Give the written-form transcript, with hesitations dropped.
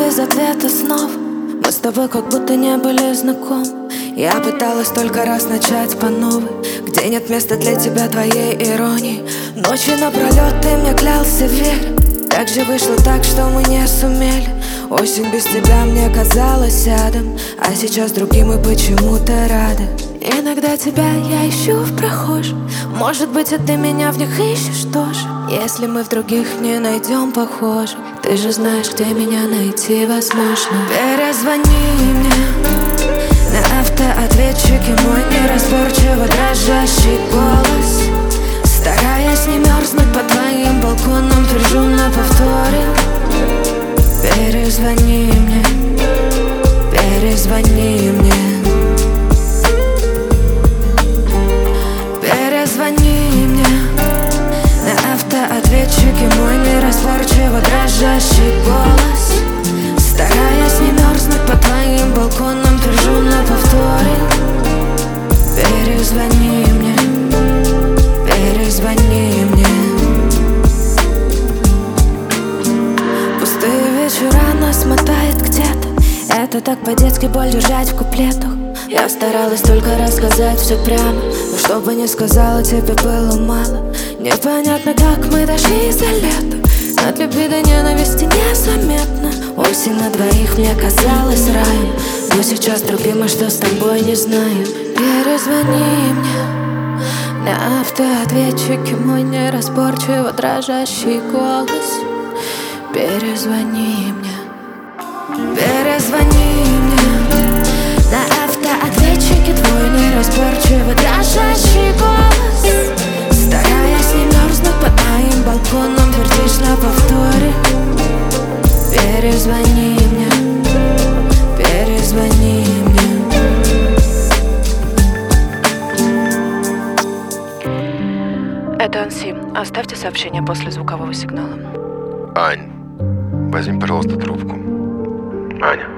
без ответа снова. Мы с тобой как будто не были знакомы. Я пыталась только раз начать по новой, где нет места для тебя, твоей иронии. Ночи напролет ты мне клялся вере. Как же вышло так, что мы не сумели? Осень без тебя мне казалась адом, а сейчас другим и почему-то рада. Иногда тебя я ищу в прохожих. Может быть, и ты меня в них ищешь тоже. Если мы в других не найдем похожих, ты же знаешь, где меня найти возможно. Перезвони мне на автоответчике, мой неразборчиво дрожащий голос. Стараясь не мерзнуть по твоим балконам, твержу на повторе. Перезвони мне, перезвони мне. Перезвони мне на автоответчике, мой неразборчиво дрожащий голос. Стараясь не мерзнуть по твоим балконам, твержу на повторе. Перезвони мне, перезвони мне. Пустые вечера нас мотает где-то. Это так по-детски боль держать в куплетах. Я старалась только рассказать все прямо, но что бы ни сказала, тебе было мало. Непонятно, как мы дошли за лето. От любви до ненависти незаметно. Осень на двоих мне казалась раем, но сейчас другим, и что с тобой, не знаю. Перезвони мне на автоответчике, мой неразборчиво дрожащий голос. Перезвони мне, перезвони мне на автоответчике, твой неразборчиво дрожащий голос. Стараясь не мерзнуть под моим балконом, твердишь на повторе. Перезвони мне, перезвони мне. Это Анси. Оставьте сообщение после звукового сигнала. Ань, возьми, пожалуйста, трубку. Аня.